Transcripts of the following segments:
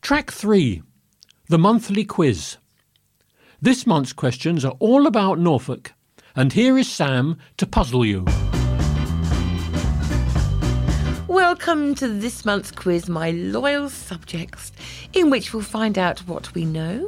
Track 3, the monthly quiz. This month's questions are all about Norfolk, and here is Sam to puzzle you. Welcome to this month's quiz, my loyal subjects, in which we'll find out what we know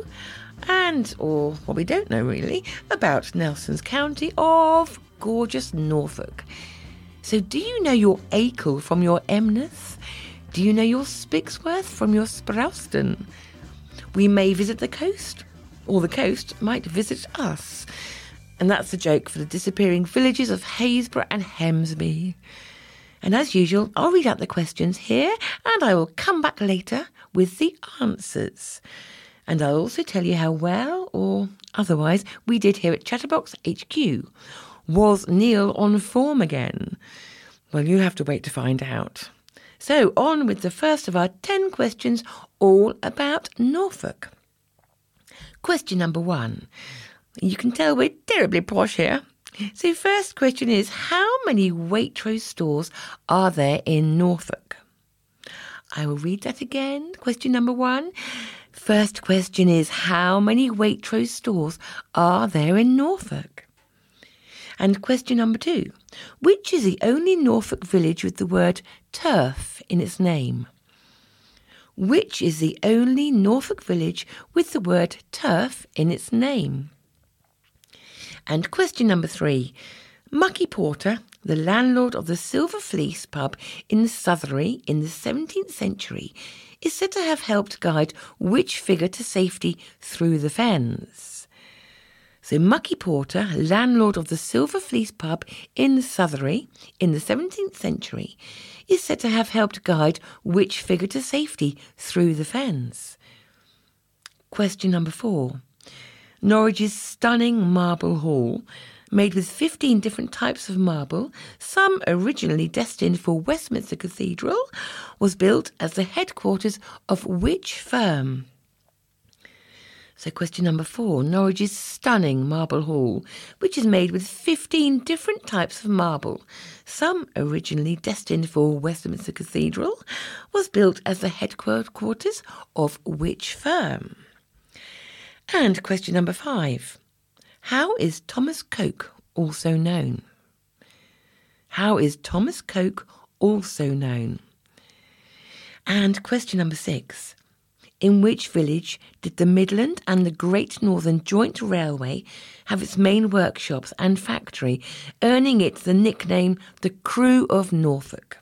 or what we don't know really, about Nelson's County of gorgeous Norfolk. So do you know your Acle from your Emness? Do you know your Spixworth from your Sprowston? We may visit the coast, or the coast might visit us. And that's the joke for the disappearing villages of Haysborough and Hemsby. And as usual, I'll read out the questions here and I will come back later with the answers. And I'll also tell you how well, or otherwise, we did here at Chatterbox HQ. Was Neil on form again? Well, you have to wait to find out. So on with the first of our 10 questions, all about Norfolk. Question number 1. You can tell we're terribly posh here. So first question is, how many Waitrose stores are there in Norfolk? I will read that again. Question number 1. First question is, how many Waitrose stores are there in Norfolk? And question number 2. Which is the only Norfolk village with the word turf in its name? Which is the only Norfolk village with the word turf in its name? And question number 3. Mucky Porter, the landlord of the Silver Fleece pub in Southery in the 17th century, is said to have helped guide which figure to safety through the fens? So Mucky Porter, landlord of the Silver Fleece pub in Southery in the 17th century, is said to have helped guide which figure to safety through the fens? Question number 4. Norwich's stunning marble hall, made with 15 different types of marble, some originally destined for Westminster Cathedral, was built as the headquarters of which firm? So question number 4, Norwich's stunning marble hall, which is made with 15 different types of marble, some originally destined for Westminster Cathedral, was built as the headquarters of which firm? And question number 5. How is Thomas Coke also known? How is Thomas Coke also known? And question number 6. In which village did the Midland and the Great Northern Joint Railway have its main workshops and factory, earning it the nickname the Crew of Norfolk?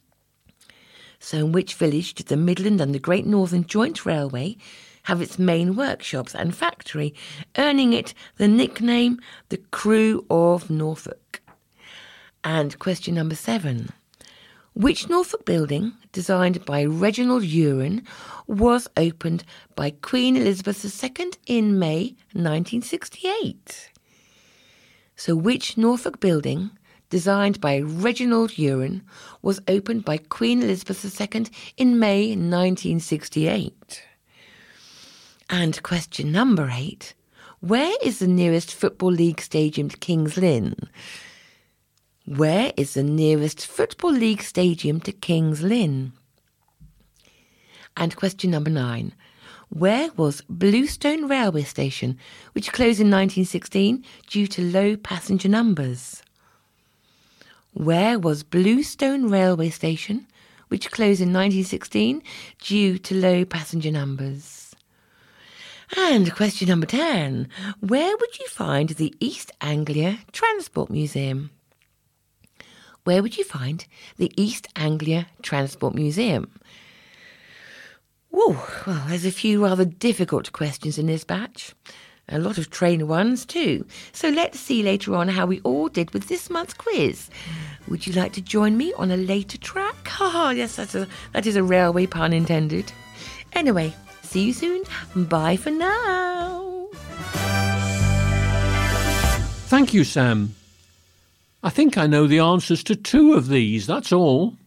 So in which village did the Midland and the Great Northern Joint Railway have its main workshops and factory, earning it the nickname the Crew of Norfolk? And question number 7. Which Norfolk building, designed by Reginald Uren, was opened by Queen Elizabeth II in May 1968? So which Norfolk building, designed by Reginald Uren, was opened by Queen Elizabeth II in May 1968? And question number 8. Where is the nearest Football League stadium to King's Lynn? Where is the nearest Football League stadium to King's Lynn? And question number 9. Where was Bluestone Railway Station, which closed in 1916 due to low passenger numbers? Where was Bluestone Railway Station, which closed in 1916 due to low passenger numbers? And question number 10. Where would you find the East Anglia Transport Museum? Where would you find the East Anglia Transport Museum? Whoa, well, there's a few rather difficult questions in this batch. A lot of trainer ones too. So let's see later on how we all did with this month's quiz. Would you like to join me on a later track? Yes, that is a railway pun intended. Anyway, see you soon. Bye for now. Thank you, Sam. I think I know the answers to 2 of these, that's all.